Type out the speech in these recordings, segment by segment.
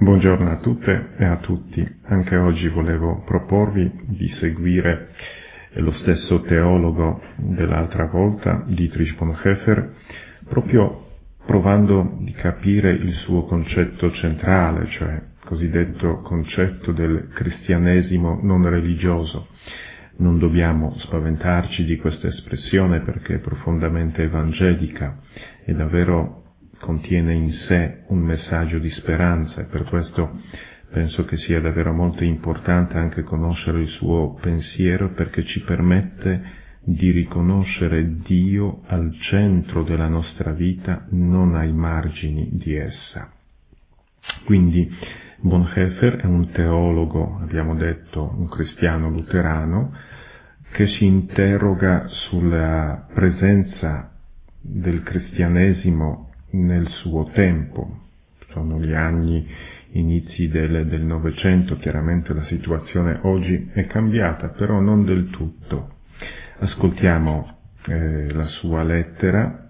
Buongiorno a tutte e a tutti. Anche oggi volevo proporvi di seguire lo stesso teologo dell'altra volta, Dietrich Bonhoeffer, proprio provando di capire il suo concetto centrale, cioè il cosiddetto concetto del cristianesimo non religioso. Non dobbiamo spaventarci di questa espressione perché è profondamente evangelica e davvero contiene in sé un messaggio di speranza e per questo penso che sia davvero molto importante anche conoscere il suo pensiero perché ci permette di riconoscere Dio al centro della nostra vita, non ai margini di essa. Quindi Bonhoeffer è un teologo, abbiamo detto, un cristiano luterano, che si interroga sulla presenza del cristianesimo nel suo tempo. Sono gli anni inizi del Novecento, chiaramente la situazione oggi è cambiata, però non del tutto. Ascoltiamo la sua lettera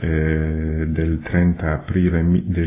del 30 aprile del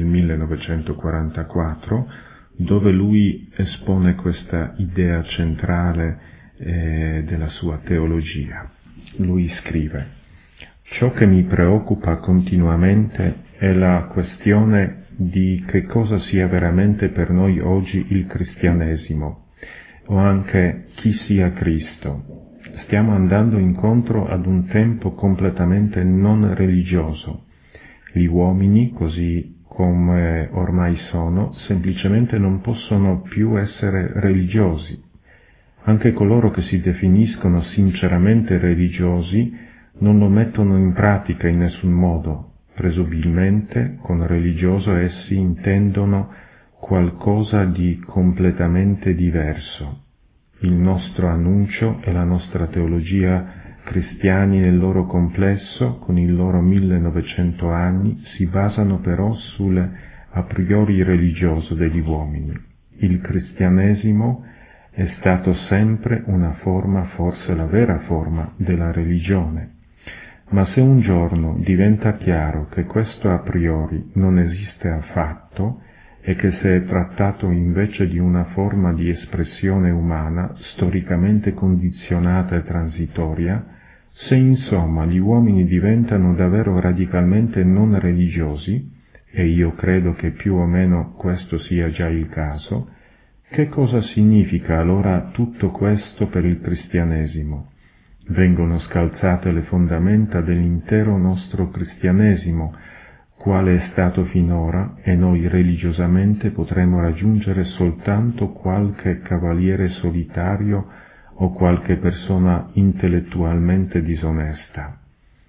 1944, dove lui espone questa idea centrale della sua teologia. Lui scrive: ciò che mi preoccupa continuamente è la questione di che cosa sia veramente per noi oggi il cristianesimo, o anche chi sia Cristo. Stiamo andando incontro ad un tempo completamente non religioso. Gli uomini, così come ormai sono, semplicemente non possono più essere religiosi. Anche coloro che si definiscono sinceramente religiosi non lo mettono in pratica in nessun modo. Presumibilmente, con religioso essi intendono qualcosa di completamente diverso. Il nostro annuncio e la nostra teologia cristiani nel loro complesso, con il loro 1900 anni, si basano però sul a priori religioso degli uomini. Il cristianesimo è stato sempre una forma, forse la vera forma, della religione. Ma se un giorno diventa chiaro che questo a priori non esiste affatto e che si è trattato invece di una forma di espressione umana storicamente condizionata e transitoria, se insomma gli uomini diventano davvero radicalmente non religiosi, e io credo che più o meno questo sia già il caso, che cosa significa allora tutto questo per il cristianesimo? Vengono scalzate le fondamenta dell'intero nostro cristianesimo, quale è stato finora, e noi religiosamente potremo raggiungere soltanto qualche cavaliere solitario o qualche persona intellettualmente disonesta.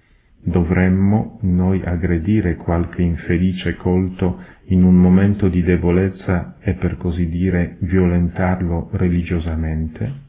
Dovremmo noi aggredire qualche infelice colto in un momento di debolezza e per così dire violentarlo religiosamente?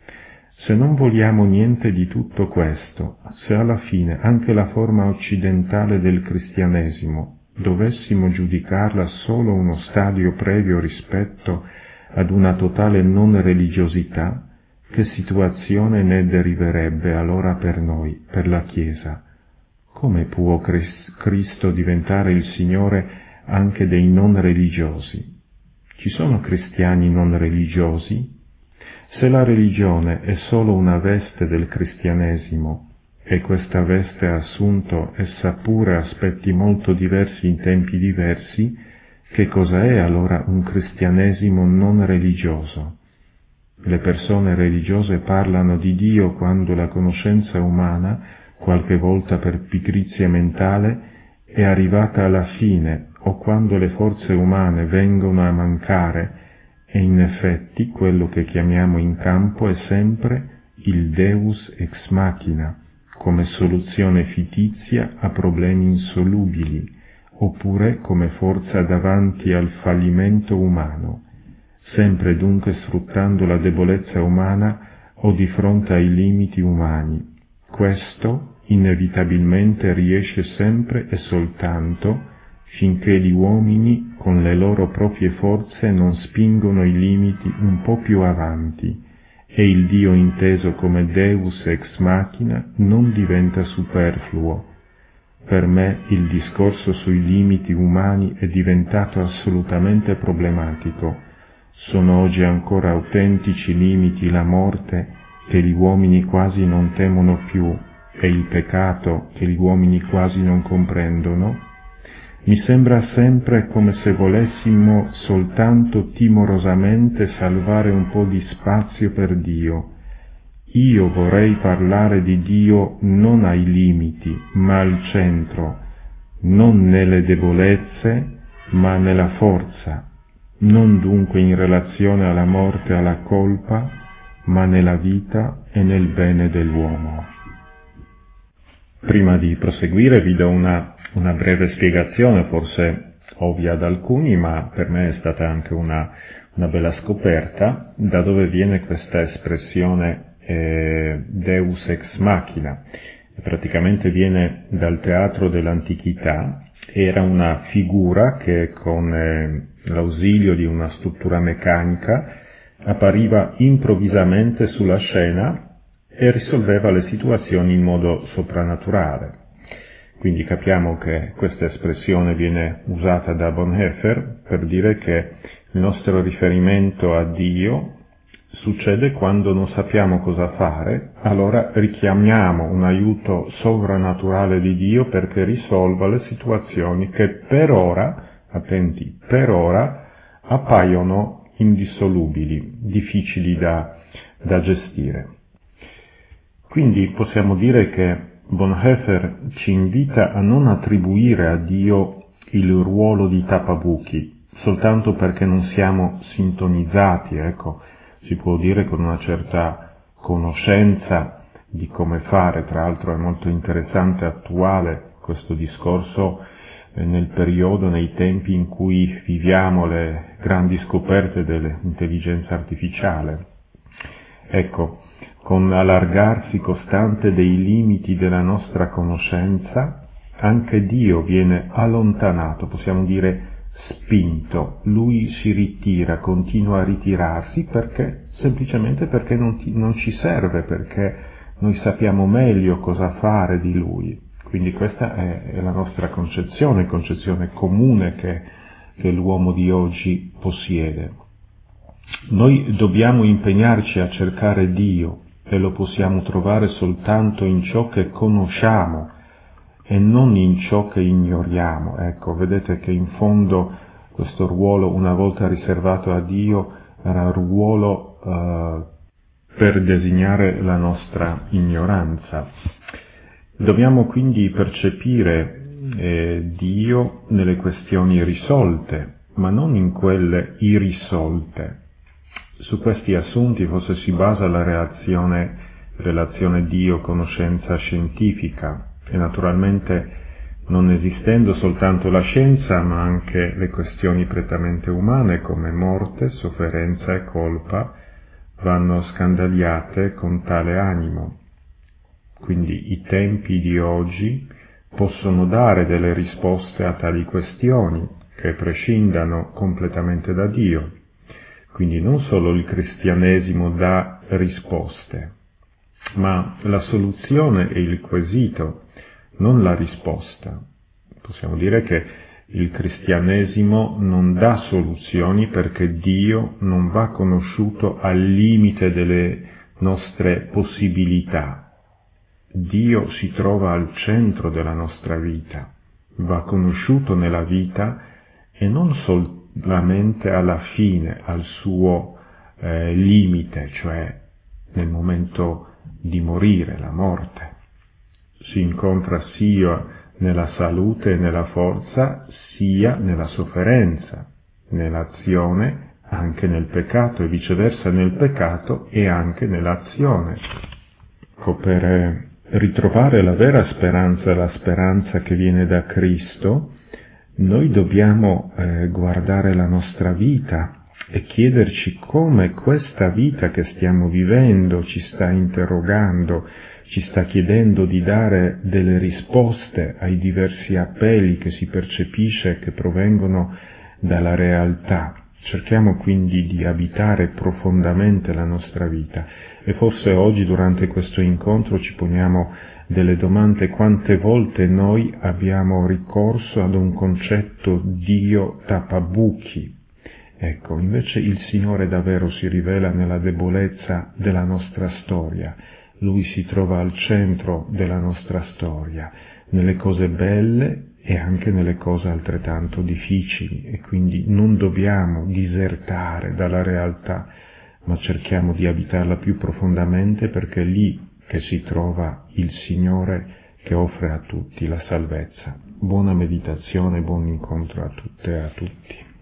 Se non vogliamo niente di tutto questo, se alla fine anche la forma occidentale del cristianesimo dovessimo giudicarla solo uno stadio previo rispetto ad una totale non religiosità, che situazione ne deriverebbe allora per noi, per la Chiesa? Come può Cristo diventare il Signore anche dei non religiosi? Ci sono cristiani non religiosi? Se la religione è solo una veste del cristianesimo, e questa veste ha assunto essa pure aspetti molto diversi in tempi diversi, che cosa è allora un cristianesimo non religioso? Le persone religiose parlano di Dio quando la conoscenza umana, qualche volta per pigrizia mentale, è arrivata alla fine, o quando le forze umane vengono a mancare, e in effetti quello che chiamiamo in campo è sempre il Deus ex machina, come soluzione fittizia a problemi insolubili, oppure come forza davanti al fallimento umano, sempre dunque sfruttando la debolezza umana o di fronte ai limiti umani. Questo inevitabilmente riesce sempre e soltanto finché gli uomini con le loro proprie forze non spingono i limiti un po' più avanti e il Dio inteso come Deus ex machina non diventa superfluo. per me il discorso sui limiti umani è diventato assolutamente problematico. Sono oggi ancora autentici limiti la morte che gli uomini quasi non temono più e il peccato che gli uomini quasi non comprendono? Mi sembra sempre come se volessimo soltanto timorosamente salvare un po' di spazio per Dio. Io vorrei parlare di Dio non ai limiti, ma al centro, non nelle debolezze, ma nella forza, non dunque in relazione alla morte e alla colpa, ma nella vita e nel bene dell'uomo. Prima di proseguire vi do una breve spiegazione, forse ovvia ad alcuni, ma per me è stata anche una bella scoperta, da dove viene questa espressione Deus ex machina. Praticamente viene dal teatro dell'antichità. Era una figura che con l'ausilio di una struttura meccanica appariva improvvisamente sulla scena e risolveva le situazioni in modo soprannaturale. Quindi capiamo che questa espressione viene usata da Bonhoeffer per dire che il nostro riferimento a Dio succede quando non sappiamo cosa fare, allora richiamiamo un aiuto sovrannaturale di Dio perché risolva le situazioni che per ora, attenti, per ora appaiono indissolubili, difficili da gestire. Quindi possiamo dire che Bonhoeffer ci invita a non attribuire a Dio il ruolo di tappabuchi, soltanto perché non siamo sintonizzati, si può dire con una certa conoscenza di come fare. Tra l'altro è molto interessante e attuale questo discorso nel periodo, nei tempi in cui viviamo le grandi scoperte dell'intelligenza artificiale. Con l'allargarsi costante dei limiti della nostra conoscenza, anche Dio viene allontanato, possiamo dire spinto. Lui si ritira, continua a ritirarsi semplicemente perché non ci serve, perché noi sappiamo meglio cosa fare di Lui. Quindi questa è la nostra concezione comune che l'uomo di oggi possiede. Noi dobbiamo impegnarci a cercare Dio e lo possiamo trovare soltanto in ciò che conosciamo e non in ciò che ignoriamo. Vedete che in fondo questo ruolo, una volta riservato a Dio, era un ruolo per designare la nostra ignoranza. Dobbiamo quindi percepire Dio nelle questioni risolte, ma non in quelle irrisolte. Su questi assunti forse si basa la relazione Dio-conoscenza scientifica, e naturalmente non esistendo soltanto la scienza, ma anche le questioni prettamente umane come morte, sofferenza e colpa vanno scandagliate con tale animo. Quindi i tempi di oggi possono dare delle risposte a tali questioni che prescindano completamente da Dio. Quindi non solo il cristianesimo dà risposte, ma la soluzione è il quesito, non la risposta. Possiamo dire che il cristianesimo non dà soluzioni perché Dio non va conosciuto al limite delle nostre possibilità. Dio si trova al centro della nostra vita, va conosciuto nella vita e non solamente alla fine, al suo limite, cioè nel momento di morire, la morte. Si incontra sia nella salute e nella forza, sia nella sofferenza, nell'azione, anche nel peccato, e viceversa nel peccato e anche nell'azione. Per ritrovare la vera speranza, la speranza che viene da Cristo, noi dobbiamo guardare la nostra vita e chiederci come questa vita che stiamo vivendo ci sta interrogando, ci sta chiedendo di dare delle risposte ai diversi appelli che si percepisce che provengono dalla realtà. Cerchiamo quindi di abitare profondamente la nostra vita e forse oggi durante questo incontro ci poniamo delle domande quante volte noi abbiamo ricorso ad un concetto Dio tappabuchi. Ecco, invece il Signore davvero si rivela nella debolezza della nostra storia. Lui si trova al centro della nostra storia, nelle cose belle e anche nelle cose altrettanto difficili, e quindi non dobbiamo disertare dalla realtà, ma cerchiamo di abitarla più profondamente, perché è lì che si trova il Signore che offre a tutti la salvezza. Buona meditazione, buon incontro a tutte e a tutti.